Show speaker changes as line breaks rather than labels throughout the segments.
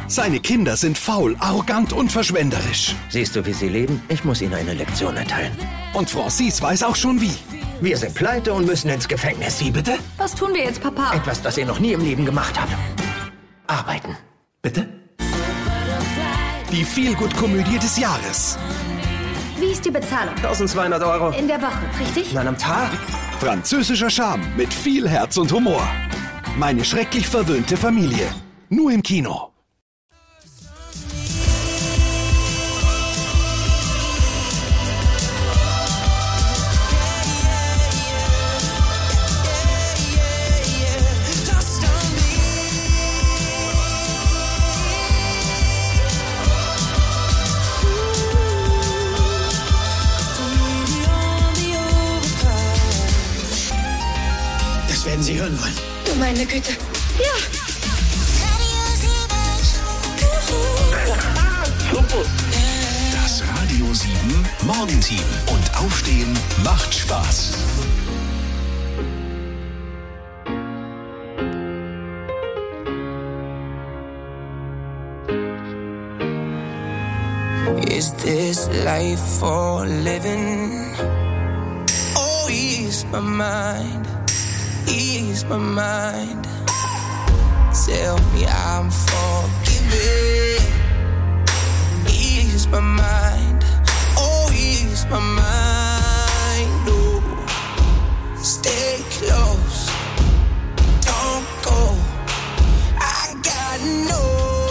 Seine Kinder sind faul, arrogant und verschwenderisch.
Siehst du, wie sie leben? Ich muss ihnen eine Lektion erteilen.
Und Francis weiß auch schon wie.
Wir sind pleite und müssen ins Gefängnis.
Wie bitte?
Was tun wir jetzt, Papa?
Etwas, das ihr noch nie im Leben gemacht habt. Arbeiten.
Bitte? Die Feel-Good-Komödie des Jahres.
Wie ist die Bezahlung?
1200 Euro.
In der Woche, richtig?
Nein, am Tag.
Französischer Charme mit viel Herz und Humor. Meine schrecklich verwöhnte Familie. Nur im Kino.
Das werden Sie hören wollen.
Du meine Güte. Ja.
Das Radio 7 Morgenteam. Und Aufstehen macht Spaß.
Is this life for living? Oh, ease my mind. Ease my mind. Tell me I'm forgiven. Ease my mind. Oh, ease my mind. Oh, stay close. Don't go. I got no.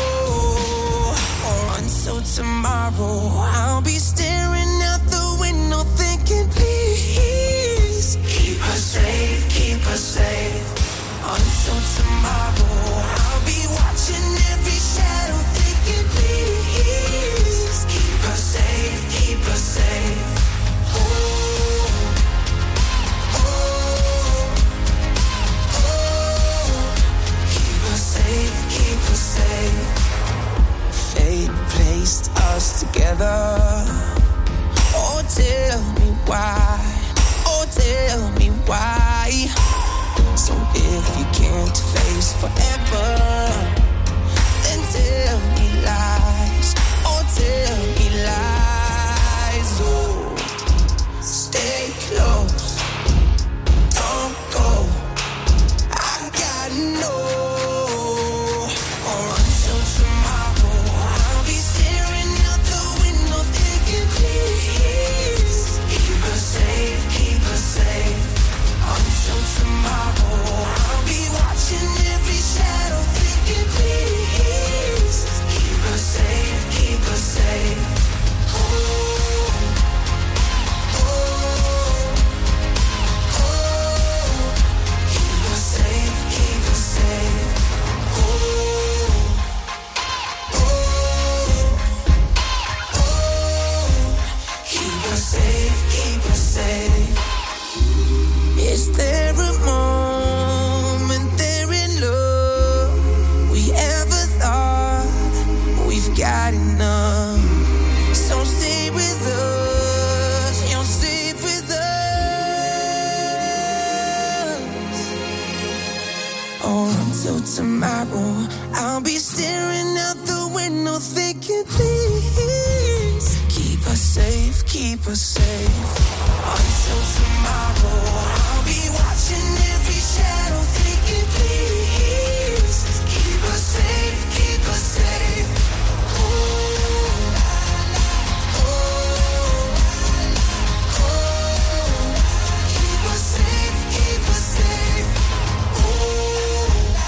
Until tomorrow, I'll be staring out the window thinking, please keep her safe, keep her safe. Until tomorrow, I'll be watching every shadow thinking, please keep her safe, keep her safe. Oh, oh, oh, keep her safe, keep her safe. Fate placed us together. Oh, tell me why. Oh, tell me why. So if you can't face forever, then tell me lies. Oh, tell me lies. Oh, stay close. Don't go. I got no. Until tomorrow, I'll be staring out the window thinking, please keep her safe, keep her safe. Until tomorrow, I'll be watching every shadow thinking, please keep her safe, keep her safe. Oh, oh, oh, keep her safe, keep her safe. Oh, keep her safe, keep her safe. Is there a moment there in love we ever thought we've got enough? So stay with us, you'll stay with us. Or until tomorrow, I'll be staring out the window thinking, please keep us safe, keep us safe. Until tomorrow, I'll be watching every shadow thinking, please keep us safe, keep us safe. Oh, oh, oh, keep us safe, keep us safe. Oh,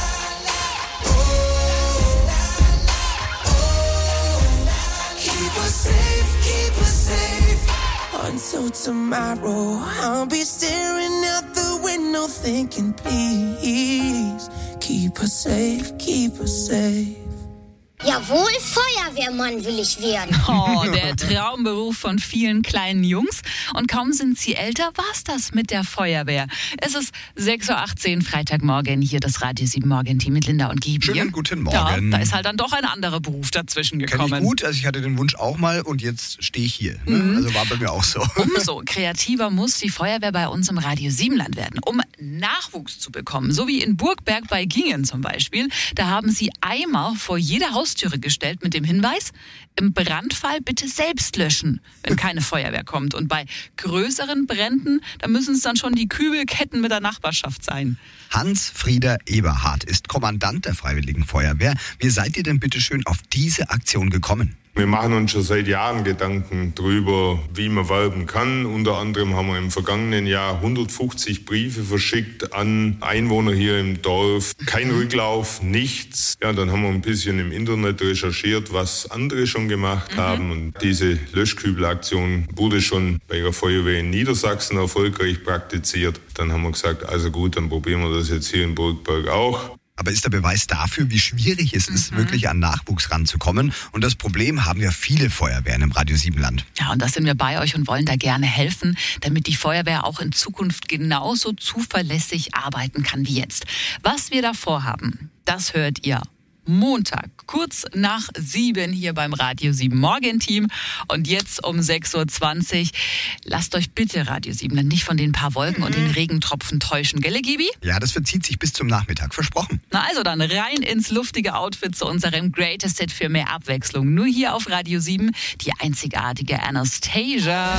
oh, keep us safe, keep us safe. Until tomorrow, I'll be staring out the window thinking, please keep us safe, keep us safe.
Jawohl, Feuerwehrmann will ich werden.
Oh, der Traumberuf von vielen kleinen Jungs. Und kaum sind sie älter, war's das mit der Feuerwehr. Es ist 6.18 Uhr, Freitagmorgen, hier das Radio 7 Morgenteam mit Linda und Gibi.
Schönen guten Morgen.
Ja, da ist halt dann doch ein anderer Beruf dazwischen gekommen.
Kenn ich gut, also ich hatte den Wunsch auch mal und jetzt stehe ich hier. Ne? Also war bei mir auch so.
Umso kreativer muss die Feuerwehr bei uns im Radio 7-Land werden, um Nachwuchs zu bekommen. So wie in Burgberg bei Gingen zum Beispiel. Da haben sie Eimer vor jeder Haustür Haustüre gestellt mit dem Hinweis, im Brandfall bitte selbst löschen, wenn keine Feuerwehr kommt. Und bei größeren Bränden, da müssen es dann schon die Kübelketten mit der Nachbarschaft sein.
Hans-Frieder Eberhardt ist Kommandant der Freiwilligen Feuerwehr. Wie seid ihr denn bitte schön auf diese Aktion gekommen?
Wir machen uns schon seit Jahren Gedanken darüber, wie man werben kann. Unter anderem haben wir im vergangenen Jahr 150 Briefe verschickt an Einwohner hier im Dorf. Kein Rücklauf, nichts. Ja, dann haben wir ein bisschen im Internet recherchiert, was andere schon gemacht haben. Und diese Löschkübelaktion wurde schon bei der Feuerwehr in Niedersachsen erfolgreich praktiziert. Dann haben wir gesagt, also gut, dann probieren wir das jetzt hier in Burgberg auch.
Aber ist der Beweis dafür, wie schwierig es ist, wirklich an Nachwuchs ranzukommen? Und das Problem haben ja viele Feuerwehren im Radio 7 Land.
Ja, und da sind wir bei euch und wollen da gerne helfen, damit die Feuerwehr auch in Zukunft genauso zuverlässig arbeiten kann wie jetzt. Was wir da vorhaben, das hört ihr Montag, kurz nach 7 hier beim Radio 7 Morgenteam. Und jetzt um 6.20 Uhr. Lasst euch bitte Radio 7 dann nicht von den paar Wolken und den Regentropfen täuschen, gell, Gibi?
Ja, das verzieht sich bis zum Nachmittag, versprochen.
Na also dann rein ins luftige Outfit zu unserem Greatest Hit für mehr Abwechslung. Nur hier auf Radio 7, die einzigartige Anastasia.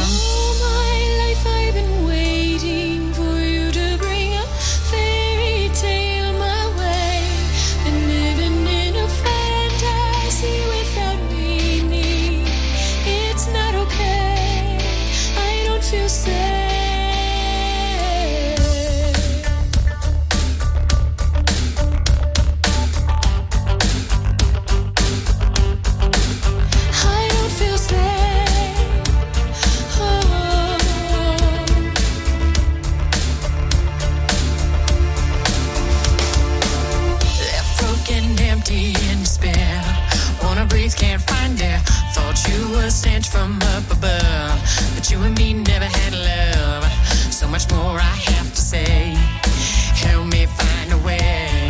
Can't find it. Thought you were sent from up above, but you and me never had love. So much more I have to say. Help me find a way.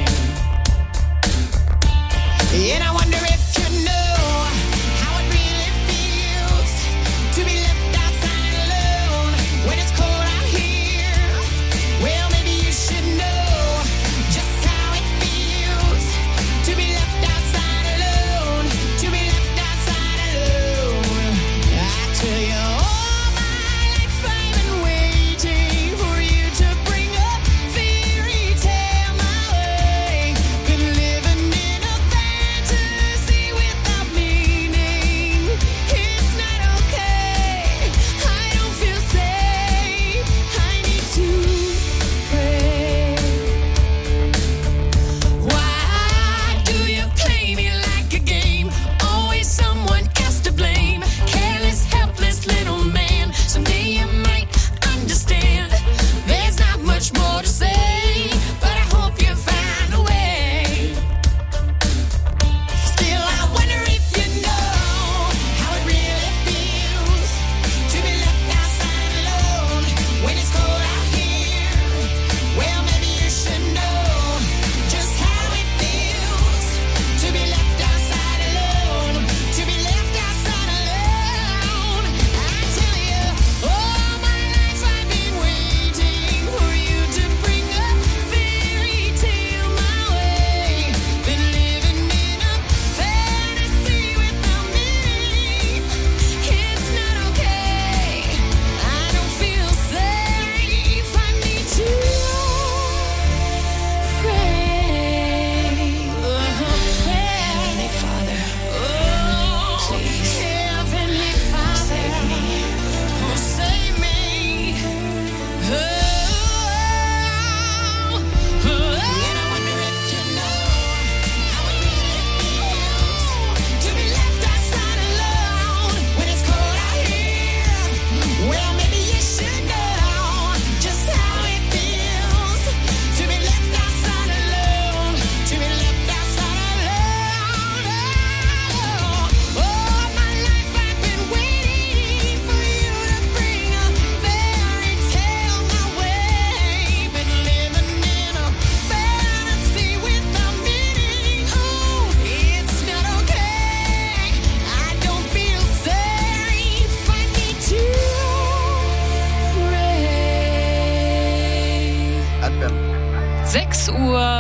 And I wonder if you know how it really feels to be left outside alone when it's cold out here. Well, maybe you should know just how it feels to be left outside alone. To be left outside alone. I tell you all my life I've been waiting for you to bring a fairy tale my way. Been living in a fantasy.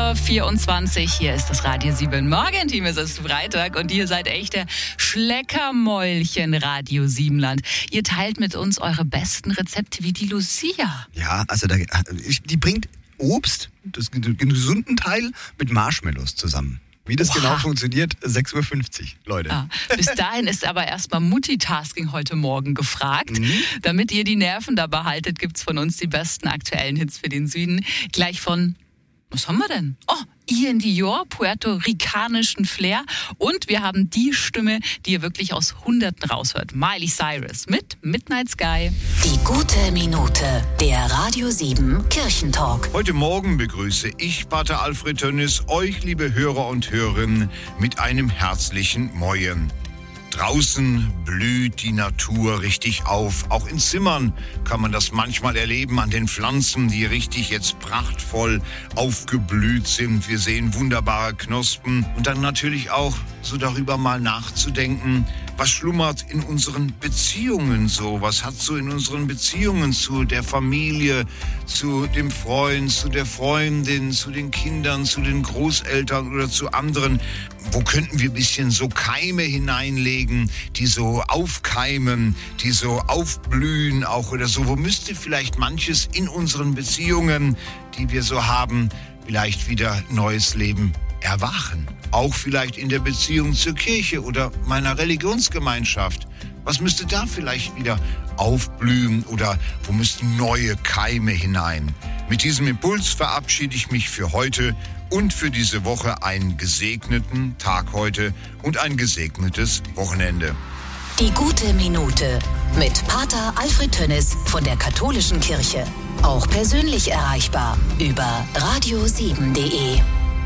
8:24 Uhr. Hier ist das Radio 7 Morgenteam. Es ist Freitag und ihr seid echte Schleckermäulchen Radio 7-Land. Ihr teilt mit uns eure besten Rezepte wie die Lucia.
Ja, also die bringt Obst, den gesunden Teil, mit Marshmallows zusammen. Wie das genau funktioniert, 6:50 Uhr, Leute.
Ah, bis dahin ist aber erstmal Multitasking heute Morgen gefragt. Damit ihr die Nerven da behaltet, gibt's von uns die besten aktuellen Hits für den Süden. Gleich von, was haben wir denn? Oh, Ian Dior, puerto-ricanischen Flair. Und wir haben die Stimme, die ihr wirklich aus Hunderten raushört. Miley Cyrus mit Midnight Sky.
Die gute Minute, der Radio 7 Kirchentalk.
Heute Morgen begrüße ich, Pater Alfred Tönnis, euch, liebe Hörer und Hörerinnen, mit einem herzlichen Moin. Draußen blüht die Natur richtig auf. Auch in Zimmern kann man das manchmal erleben an den Pflanzen, die richtig jetzt prachtvoll aufgeblüht sind. Wir sehen wunderbare Knospen und dann natürlich auch so darüber mal nachzudenken, was schlummert in unseren Beziehungen so? Was hat so in unseren Beziehungen zu der Familie, zu dem Freund, zu der Freundin, zu den Kindern, zu den Großeltern oder zu anderen? Wo könnten wir ein bisschen so Keime hineinlegen, die so aufkeimen, die so aufblühen auch oder so? Wo müsste vielleicht manches in unseren Beziehungen, die wir so haben, vielleicht wieder neues Leben erwachen? Auch vielleicht in der Beziehung zur Kirche oder meiner Religionsgemeinschaft. Was müsste da vielleicht wieder aufblühen oder wo müssten neue Keime hinein? Mit diesem Impuls verabschiede ich mich für heute und für diese Woche einen gesegneten Tag heute und ein gesegnetes Wochenende.
Die gute Minute mit Pater Alfred Tönnis von der Katholischen Kirche. Auch persönlich erreichbar über radio7.de.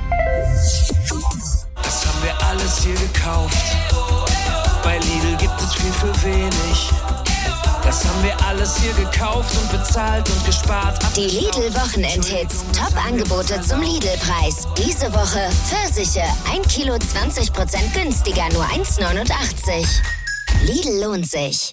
Das haben wir alles hier gekauft. Bei Lidl gibt es viel für wenig. Das haben wir alles hier gekauft und bezahlt und gespart.
Die Lidl-Wochenendhits. Top-Angebote zum Lidl-Preis. Diese Woche Pfirsiche. 1 Kilo 20% günstiger, nur 1,89. Lidl lohnt sich.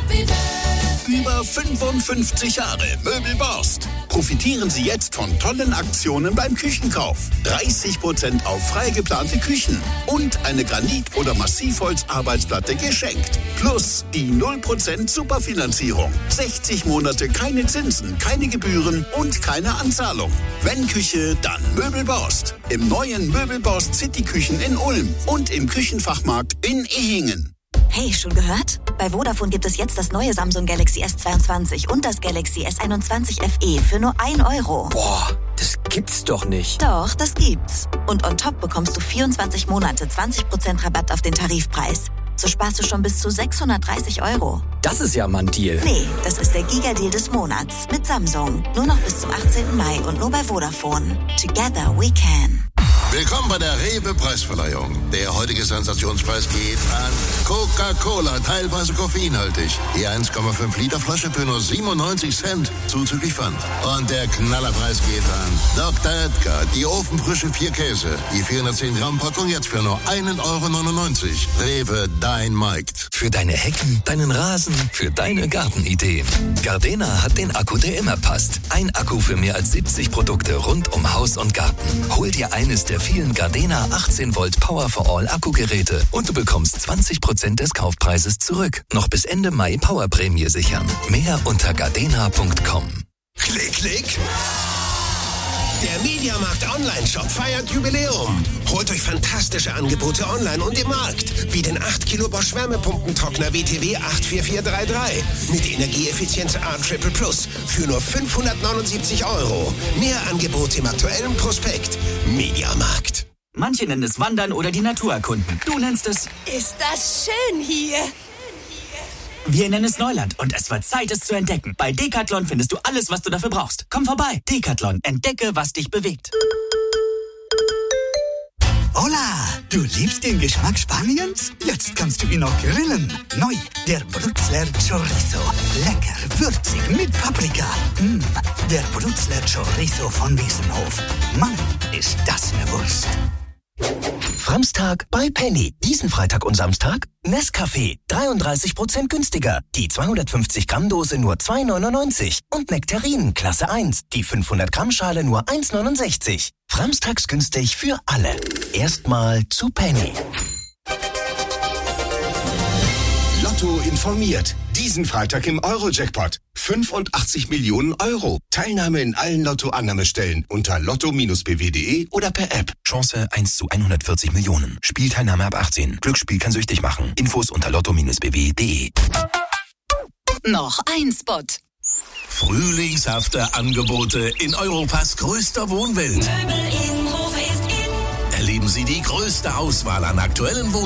Über 55 Jahre Möbelborst. Profitieren Sie jetzt von tollen Aktionen beim Küchenkauf. 30% auf frei geplante Küchen und eine Granit- oder Massivholz-Arbeitsplatte geschenkt. Plus die 0% Superfinanzierung. 60 Monate keine Zinsen, keine Gebühren und keine Anzahlung. Wenn Küche, dann Möbelborst. Im neuen Möbelborst City-Küchen in Ulm und im Küchenfachmarkt in Ehingen.
Hey, schon gehört? Bei Vodafone gibt es jetzt das neue Samsung Galaxy S22 und das Galaxy S21 FE für nur 1 Euro.
Boah, das gibt's doch nicht.
Doch, das gibt's. Und on top bekommst du 24 Monate 20% Rabatt auf den Tarifpreis. So sparst du schon bis zu 630 Euro.
Das ist ja mal ein Deal.
Nee, das ist der Giga-Deal des Monats mit Samsung. Nur noch bis zum 18. Mai und nur bei Vodafone. Together we can.
Willkommen bei der Rewe-Preisverleihung. Der heutige Sensationspreis geht an Coca-Cola, teilweise koffeinhaltig. Die 1,5 Liter Flasche für nur 97 Cent, zuzüglich Pfand. Und der Knallerpreis geht an Dr. Edgar, die ofenfrische 4 Käse. Die 410 Gramm Packung jetzt für nur 1,99 Euro. Rewe, dein Markt.
Für deine Hecken, deinen Rasen, für deine Gartenideen. Gardena hat den Akku, der immer passt. Ein Akku für mehr als 70 Produkte rund um Haus und Garten. Hol dir eines der vielen Gardena 18 Volt Power for All Akkugeräte und du bekommst 20% des Kaufpreises zurück. Noch bis Ende Mai Powerprämie sichern. Mehr unter gardena.com.
Klick, klick. Der Mediamarkt Online-Shop feiert Jubiläum. Holt euch fantastische Angebote online und im Markt. Wie den 8 Kilo Bosch Wärmepumpentrockner WTW 84433 mit Energieeffizienz A Triple Plus für nur 579 Euro. Mehr Angebote im aktuellen Prospekt. Mediamarkt.
Manche nennen es Wandern oder die Natur erkunden. Du nennst es...
Ist das schön hier?
Wir nennen es Neuland und es wird Zeit, es zu entdecken. Bei Decathlon findest du alles, was du dafür brauchst. Komm vorbei. Decathlon. Entdecke, was dich bewegt.
Hola! Du liebst den Geschmack Spaniens? Jetzt kannst du ihn auch grillen. Neu, der Brutzler Chorizo. Lecker, würzig, mit Paprika. Der Brutzler Chorizo von Wiesenhof. Mann, ist das eine Wurst.
Framstag bei Penny. Diesen Freitag und Samstag Nescafé 33% günstiger. Die 250 Gramm Dose nur 2,99. Und Nektarinen Klasse 1. Die 500 Gramm Schale nur 1,69. Framstags günstig für alle. Erstmal zu Penny.
Lotto informiert. Diesen Freitag im Euro-Jackpot. 85 Millionen Euro. Teilnahme in allen Lotto-Annahmestellen unter lotto-bw.de oder per App.
Chance 1 zu 140 Millionen. Spielteilnahme ab 18. Glücksspiel kann süchtig machen. Infos unter lotto-bw.de.
Noch ein Spot.
Frühlingshafte Angebote in Europas größter Wohnwelt. Erleben Sie die größte Auswahl an aktuellen Wohnungen.